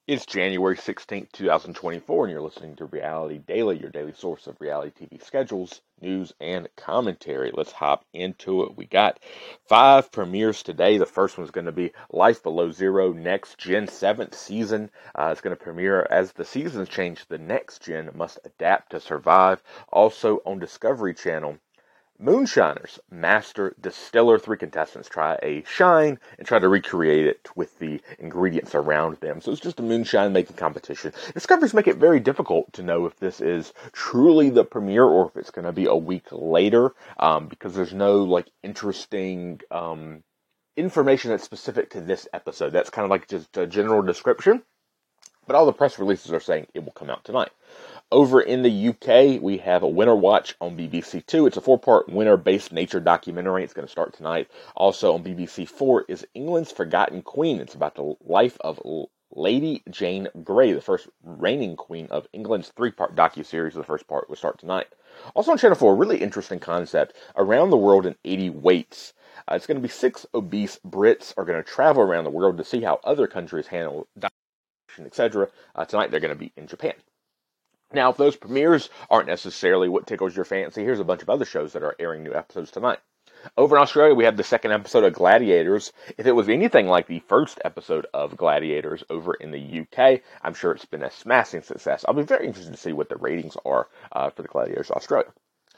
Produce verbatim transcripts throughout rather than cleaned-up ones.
It's January sixteenth, twenty twenty-four, and you're listening to Reality Daily, your daily source of reality T V schedules, news, and commentary. Let's hop into it. We got five premieres today. The first one's going to be Life Below Zero Next Gen seventh season. Uh, it's going to premiere as the seasons change. The Next Gen must adapt to survive. Also on Discovery Channel, Moonshiners, Master Distiller. Three contestants try a shine and try to recreate it with the ingredients around them. So it's just a moonshine making competition. Discoveries make it very difficult to know if this is truly the premiere or if it's going to be a week later, um, because there's no like interesting um, information that's specific to this episode. That's kind of like just a general description. But all the press releases are saying it will come out tonight. Over in the U K, we have a Winter Watch on B B C Two. It's a four-part winter-based nature documentary. It's going to start tonight. Also on B B C Four is England's Forgotten Queen. It's about the life of Lady Jane Grey, the first reigning queen of England's three-part docuseries. The first part will start tonight. Also on Channel Four, a really interesting concept, Around the World in eighty Weights. Uh, it's going to be six obese Brits are going to travel around the world to see how other countries handle diet, et cetera. Uh, tonight they're going to be in Japan. Now, if those premieres aren't necessarily what tickles your fancy, here's a bunch of other shows that are airing new episodes tonight. Over in Australia, we have the second episode of Gladiators. If it was anything like the first episode of Gladiators over in the U K, I'm sure it's been a smashing success. I'll be very interested to see what the ratings are uh, for the Gladiators Australia.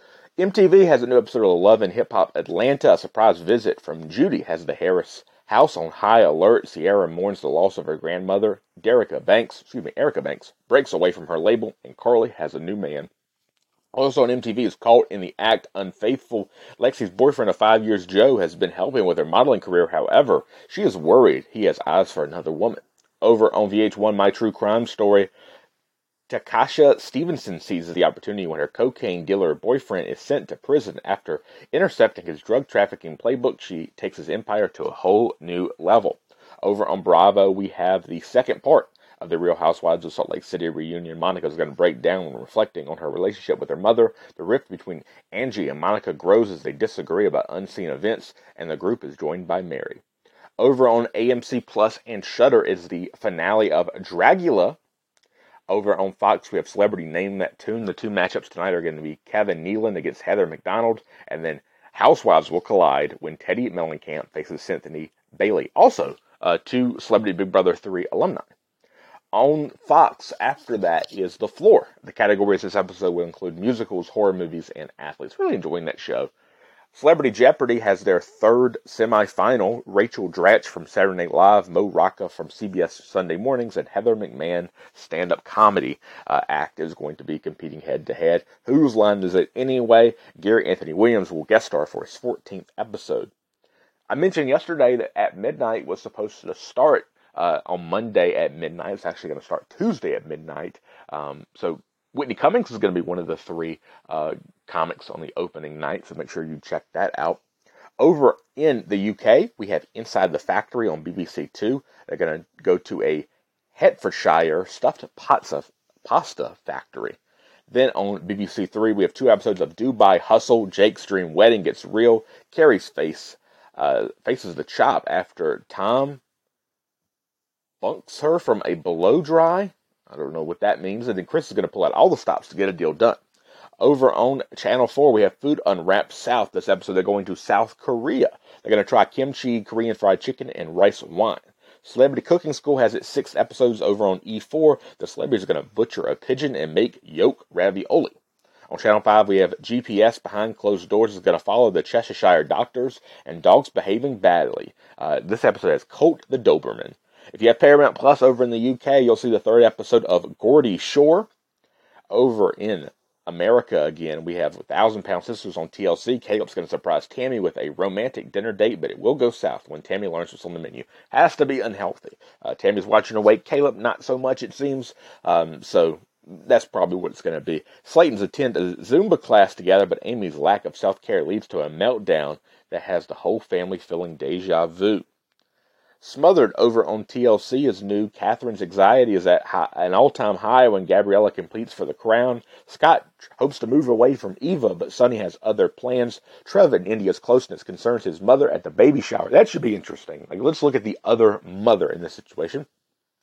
M T V has a new episode of Love and Hip Hop Atlanta. A surprise visit from Judy has the Harris house on high alert. Sierra mourns the loss of her grandmother. Derica Banks, excuse me, Erica Banks, breaks away from her label, and Carly has a new man. Also on M T V is Caught in the Act, Unfaithful. Lexi's boyfriend of five years, Joe, has been helping with her modeling career. However, she is worried he has eyes for another woman. Over on V H one, My True Crime Story, Takasha Stevenson seizes the opportunity when her cocaine dealer boyfriend is sent to prison after intercepting his drug trafficking playbook. She takes his empire to a whole new level. Over on Bravo, we have the second part of the Real Housewives of Salt Lake City reunion. Monica is going to break down when reflecting on her relationship with her mother. The rift between Angie and Monica grows as they disagree about unseen events, and the group is joined by Mary. Over on A M C Plus and Shudder is the finale of Dragula. Over on Fox, we have Celebrity Name That Tune. The two matchups tonight are going to be Kevin Nealon against Heather McDonald, and then Housewives will collide when Teddy Mellencamp faces Cynthia Bailey. Also, uh, two Celebrity Big Brother three alumni. On Fox, after that, is The Floor. The categories this episode will include musicals, horror movies, and athletes. Really enjoying that show. Celebrity Jeopardy has their third semifinal. Rachel Dratch from Saturday Night Live, Mo Rocca from C B S Sunday Mornings, and Heather McMahon stand-up comedy uh, act is going to be competing head-to-head. Whose line is it anyway? Gary Anthony Williams will guest star for his fourteenth episode. I mentioned yesterday that At Midnight was supposed to start uh, on Monday at midnight. It's actually going to start Tuesday at midnight. Um, so Whitney Cummings is going to be one of the three uh, comics on the opening night, so make sure you check that out. Over in the U K, we have Inside the Factory on B B C Two. They're going to go to a Hertfordshire stuffed pasta, pasta factory. Then on B B C Three, we have two episodes of Dubai Hustle. Jake's dream wedding gets real. Carrie's face uh, faces the chop after Tom bunks her from a blow dry. I don't know what that means. And then Chris is going to pull out all the stops to get a deal done. Over on Channel four, we have Food Unwrapped South. This episode, they're going to South Korea. They're going to try kimchi, Korean fried chicken, and rice wine. Celebrity Cooking School has its six episodes over on E four. The celebrities are going to butcher a pigeon and make yolk ravioli. On Channel five, we have G P S Behind Closed Doors is going to follow the Cheshire doctors and dogs behaving badly. Uh, this episode has Colt the Doberman. If you have Paramount Plus over in the U K, you'll see the third episode of Geordie Shore. Over in America again, we have Thousand Pound Sisters on T L C. Caleb's going to surprise Tammy with a romantic dinner date, but it will go south when Tammy learns what's on the menu. Has to be unhealthy. Uh, Tammy's watching her weight. Caleb, not so much, it seems. Um, so that's probably what it's going to be. Slayton's attend a Zumba class together, but Amy's lack of self-care leads to a meltdown that has the whole family feeling deja vu. Smothered over on T L C is new. Catherine's anxiety is at high, an all-time high when Gabriella competes for the crown. Scott hopes to move away from Eva, but Sonny has other plans. Trev and India's closeness concerns his mother at the baby shower. That should be interesting. Like, let's look at the other mother in this situation.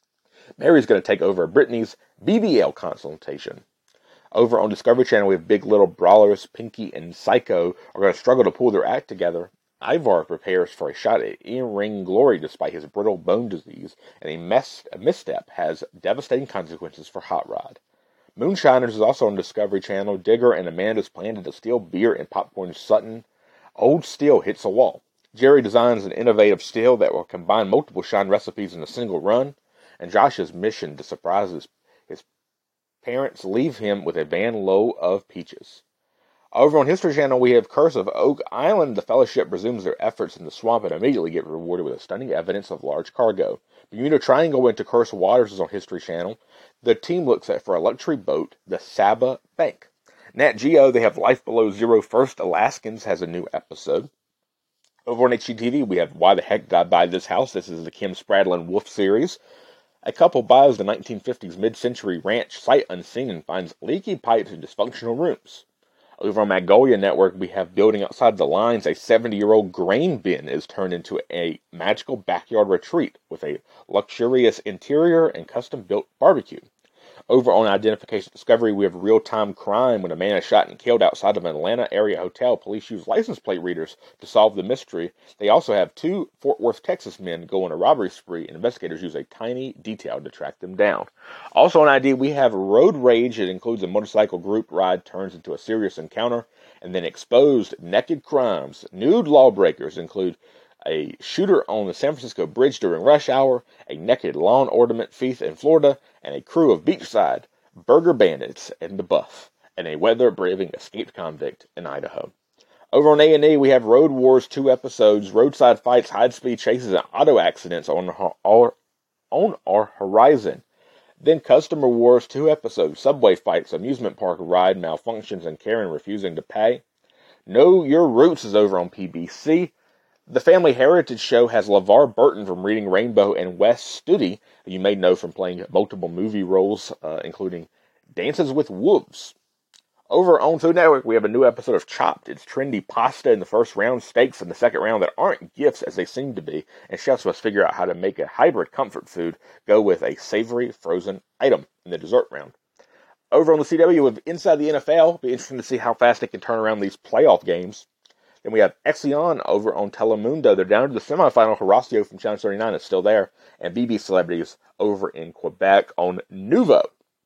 Mary's going to take over Brittany's B B L consultation. Over on Discovery Channel, we have Big Little Brawlers. Pinky and Psycho are going to struggle to pull their act together. Ivar prepares for a shot at in-ring glory despite his brittle bone disease, and a, mess, a misstep has devastating consequences for Hot Rod. Moonshiners is also on Discovery Channel. Digger and Amanda's plan to distill beer and popcorn Sutton. Old Steel hits a wall. Jerry designs an innovative still that will combine multiple Shine recipes in a single run, and Josh's mission to surprise his, his parents leave him with a van load of peaches. Over on History Channel, we have Curse of Oak Island. The Fellowship resumes their efforts in the swamp and immediately get rewarded with a stunning evidence of large cargo. Bermuda Triangle into Cursed Waters is on History Channel. The team looks at for a luxury boat, the Saba Bank. Nat Geo, they have Life Below Zero. First Alaskans has a new episode. Over on H G T V, we have Why the Heck Did I Buy This House? This is the Kim Spradlin Wolf series. A couple buys the nineteen fifties mid-century ranch sight unseen and finds leaky pipes and dysfunctional rooms. Over on Magnolia Network, we have Building Outside the Lines. A seventy-year-old grain bin is turned into a magical backyard retreat with a luxurious interior and custom-built barbecue. Over on Identification Discovery, we have real-time crime when a man is shot and killed outside of an Atlanta area hotel. Police use license plate readers to solve the mystery. They also have two Fort Worth, Texas men go on a robbery spree, and investigators use a tiny detail to track them down. Also on I D, we have Road Rage. It includes a motorcycle group ride turns into a serious encounter, and then Exposed Naked Crimes. Nude lawbreakers include a shooter on the San Francisco Bridge during rush hour, a naked lawn ornament thief in Florida, and a crew of beachside burger bandits in the Buff, and a weather-braving escaped convict in Idaho. Over on A and E, we have Road Wars, two episodes, roadside fights, high-speed chases, and auto accidents on our, on our horizon. Then Customer Wars, two episodes, subway fights, amusement park ride malfunctions, and Karen refusing to pay. Know Your Roots is over on P B C. The Family Heritage Show has LeVar Burton from Reading Rainbow and Wes Studi, who you may know from playing multiple movie roles, uh, including Dances with Wolves. Over on Food Network, we have a new episode of Chopped. It's trendy pasta in the first round, steaks in the second round that aren't gifts as they seem to be, and chefs must figure out how to make a hybrid comfort food go with a savory frozen item in the dessert round. Over on the C W, with Inside the N F L, it'll be interesting to see how fast they can turn around these playoff games. Then we have Exion over on Telemundo. They're down to the semifinal. Horacio from Channel thirty-nine is still there. And B B Celebrities over in Quebec on Nuvo.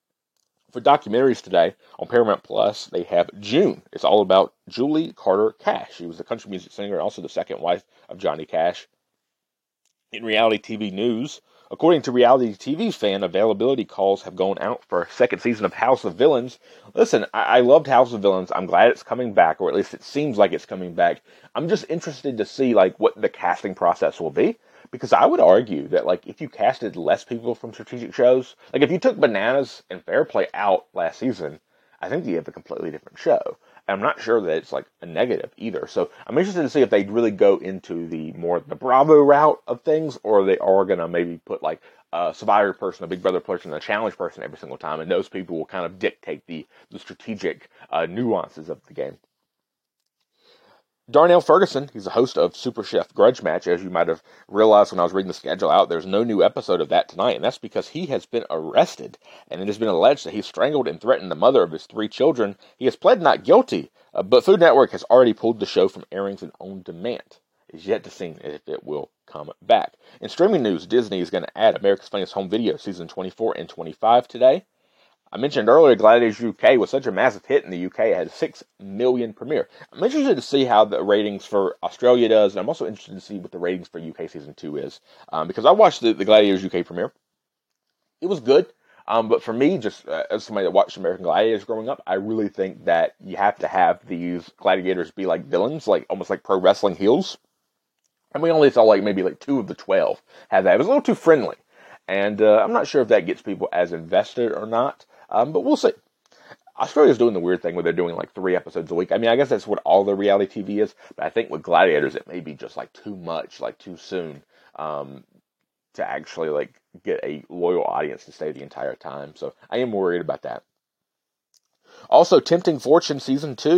For documentaries today on Paramount Plus, they have June. It's all about Julie Carter Cash. She was the country music singer and also the second wife of Johnny Cash. In reality T V news, according to Reality T V fan, availability calls have gone out for a second season of House of Villains. Listen, I, I loved House of Villains. I'm glad it's coming back, or at least it seems like it's coming back. I'm just interested to see like what the casting process will be, because I would argue that like if you casted less people from strategic shows, like if you took Bananas and Fair Play out last season, I think you have a completely different show. And I'm not sure that it's like a negative either. So I'm interested to see if they really go into the more the Bravo route of things, or they are going to maybe put like a Survivor person, a Big Brother person, and a Challenge person every single time. And those people will kind of dictate the, the strategic uh, nuances of the game. Darnell Ferguson, he's the host of Super Chef Grudge Match. As you might have realized when I was reading the schedule out, there's no new episode of that tonight, and that's because he has been arrested, and it has been alleged that he strangled and threatened the mother of his three children. He has pled not guilty, uh, but Food Network has already pulled the show from airings and on demand. It's yet to see if it will come back. In streaming news, Disney is going to add America's Funniest Home Video Season twenty-four and twenty-five today. I mentioned earlier Gladiators U K was such a massive hit in the U K. It had six million premiere. I'm interested to see how the ratings for Australia does, and I'm also interested to see what the ratings for U K Season two is. Um, because I watched the, the Gladiators U K premiere. It was good. Um, but for me, just uh, as somebody that watched American Gladiators growing up, I really think that you have to have these gladiators be like villains, like almost like pro wrestling heels. And we only saw like maybe like two of the twelve have that. It was a little too friendly. And uh, I'm not sure if that gets people as invested or not. Um, but we'll see. Australia's doing the weird thing where they're doing like three episodes a week. I mean, I guess that's what all the reality T V is. But I think with Gladiators, it may be just like too much, like too soon, um, to actually like get a loyal audience to stay the entire time. So I am worried about that. Also, Tempting Fortune Season two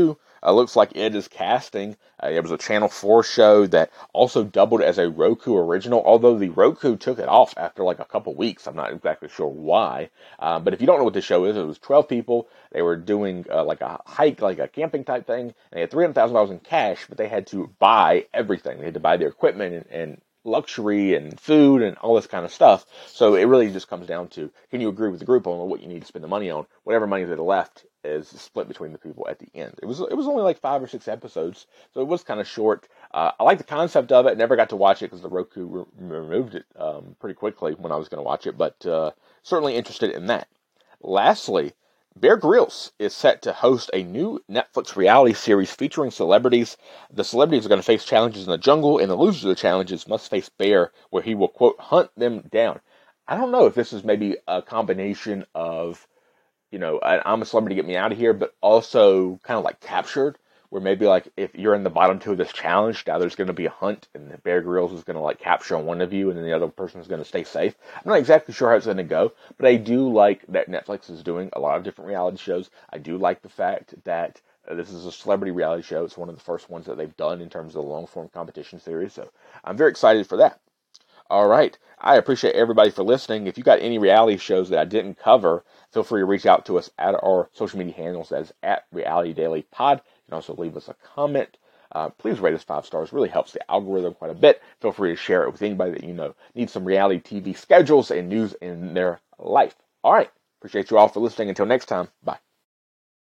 Uh, looks like it is casting. Uh, it was a Channel four show that also doubled as a Roku original, although the Roku took it off after like a couple weeks. I'm not exactly sure why. Uh, but if you don't know what this show is, it was twelve people. They were doing uh, like a hike, like a camping type thing. And they had three hundred thousand dollars in cash, but they had to buy everything. They had to buy their equipment and, and luxury and food and all this kind of stuff. So it really just comes down to, can you agree with the group on what you need to spend the money on? Whatever money that left is split between the people at the end. It was it was only like five or six episodes, so it was kind of short. Uh, I like the concept of it. Never got to watch it because the Roku re- removed it um, pretty quickly when I was going to watch it, but uh, certainly interested in that. Lastly, Bear Grylls is set to host a new Netflix reality series featuring celebrities. The celebrities are going to face challenges in the jungle, and the losers of the challenges must face Bear, where he will, quote, hunt them down. I don't know if this is maybe a combination of, you know, I'm a celebrity, get me out of here, but also kind of like Captured, where maybe like if you're in the bottom two of this challenge, now there's going to be a hunt, and Bear Grylls is going to like capture one of you, and then the other person is going to stay safe. I'm not exactly sure how it's going to go, but I do like that Netflix is doing a lot of different reality shows. I do like the fact that uh, this is a celebrity reality show. It's one of the first ones that they've done in terms of the long-form competition series, so I'm very excited for that. All right. I appreciate everybody for listening. If you got any reality shows that I didn't cover, feel free to reach out to us at our social media handles as at Reality Daily Pod. You can also leave us a comment. Uh, please rate us five stars. It really helps the algorithm quite a bit. Feel free to share it with anybody that you know needs some reality T V schedules and news in their life. All right. Appreciate you all for listening. Until next time. Bye.